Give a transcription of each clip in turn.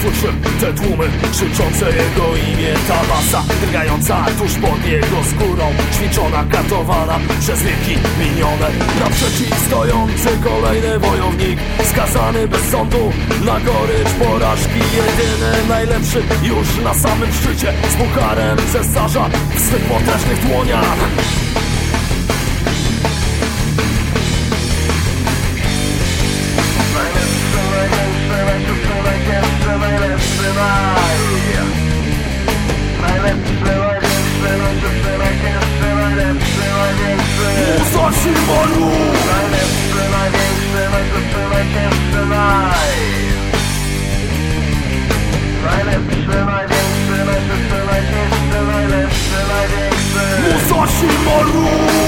Usłyszy te tłumy krzyczące jego imię. Ta masa drgająca tuż pod jego skórą, ćwiczona, katowana przez wieki minione. Naprzeciw stojący kolejny wojownik, skazany bez sądu na gorycz porażki. Jedyny, najlepszy już na samym szczycie, z pucharem cesarza w swych potężnych dłoniach. Musashimaru! Najlepszy, największy, najlepszy, najcięższy najlepszy, największy, najszybszy, najcięższy, najlepszy, największy Musashimaru!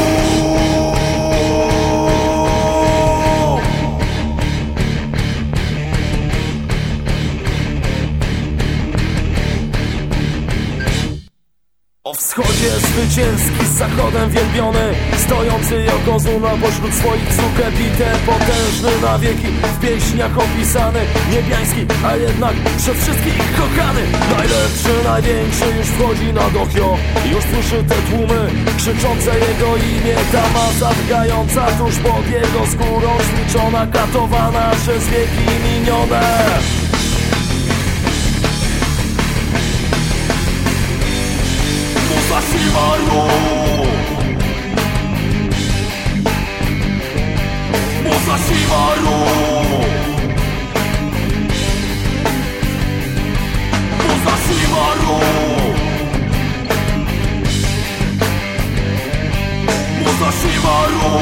O wschodzie zwycięski, z zachodem wielbiony, stojący Yokozuna pośród swoich Tsukebite, potężny na wieki, w pieśniach opisany, niebiański, a jednak przez wszystkich kochany. Najlepszy, największy już wchodzi na Dokio, już słyszy te tłumy krzyczące jego imię. Ta masa drgająca tuż pod jego skórą, ćwiczona, katowana przez wieki minione. Musashimaru! Musashimaru! Musashimaru! Musashimaru!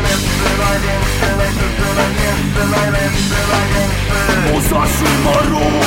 Musashimaru!